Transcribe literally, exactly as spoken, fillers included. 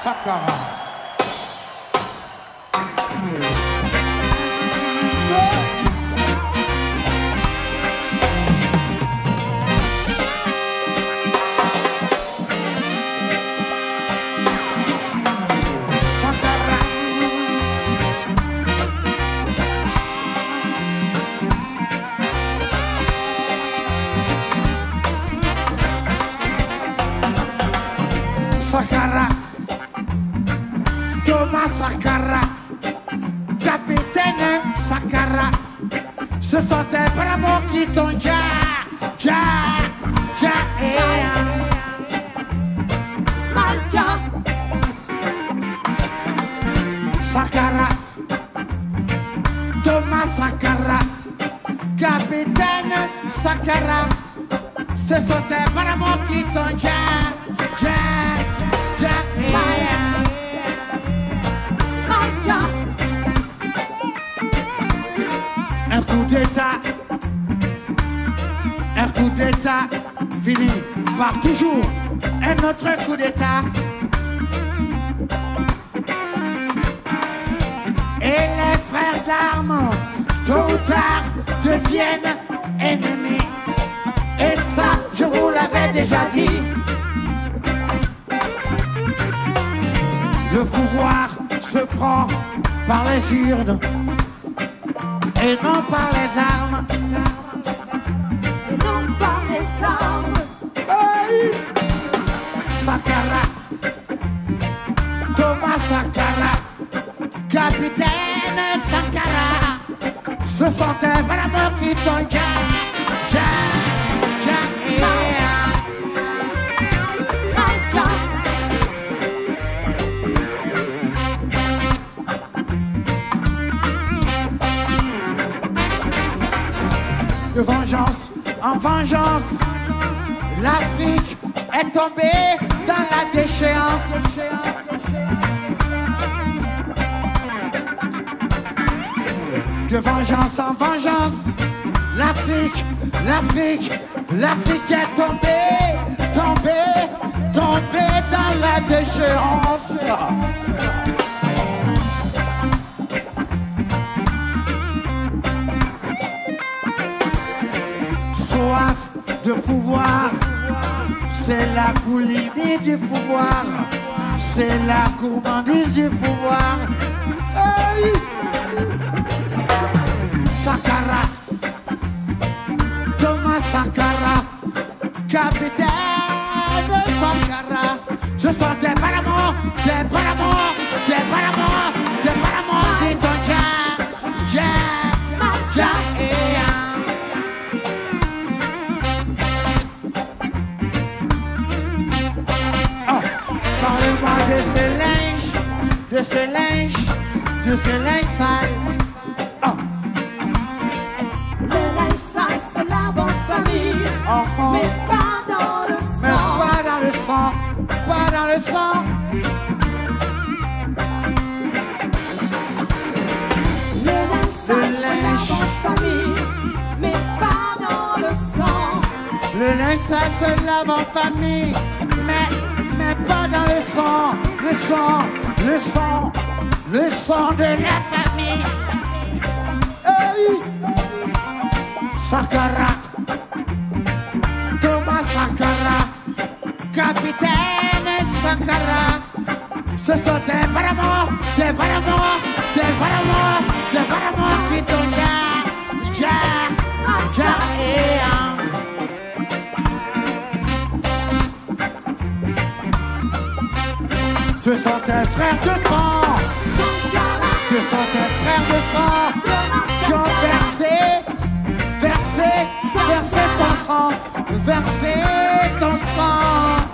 Sankara. Sankara, Thomas Sankara, capitaine Sankara, ce sont tes bras qui t'ont ja, ja, ja, et Malja, Sankara, Thomas Sankara, capitaine Sankara, ce sont tes bras qui t'ont ja, ja. Un coup d'état, un coup d'état fini par toujours un autre coup d'état. Et les frères d'armes, tôt ou tard, deviennent ennemis. Et ça, je vous l'avais déjà dit. Le pouvoir se prend par les urnes et non par les armes. et non par les armes. Hey! Sankara, Thomas Sankara, capitaine Sankara, ce sont tes vraiment qui t'ont ja, ja, ja, Malja, de vengeance en vengeance, l'Afrique est tombée dans la déchéance. De vengeance en vengeance, l'Afrique, l'Afrique, l'Afrique est tombée, tombée, tombée dans la déchéance. Soif de pouvoir, c'est la boulimie du pouvoir, c'est la gourmandise du pouvoir. Hey! Sankara, Thomas Sankara, capitaine Sankara, ce sont tes paramons, tes paramons, tes paramons, tes paramons qui t'ont ja, ja, ja, et parlez-moi de ce linge, de ce linge, de ce linge sale. Oh. le linge sale se lave en famille, Oh, oh. mais pas dans le Mais sang. pas dans le sang, pas dans le sang. Le linge sale Le se lave linge. en famille, mais pas dans le sang. Le linge sale se lave en famille, mais, mais pas dans le sang. Le sang, le sang, le sang de la famille. Hey! Sankara, Thomas Sankara, capitaine Sankara, ce sont tes paramons, tes paramons, tes paramons, tes paramons qui t'ont ja, ja, ja, et un. Ce sont tes frères de sang, Sankara, ce sont tes frères de sang Thomas qui ont Sankara, versé, versé, versé ton sang, versé ton sang.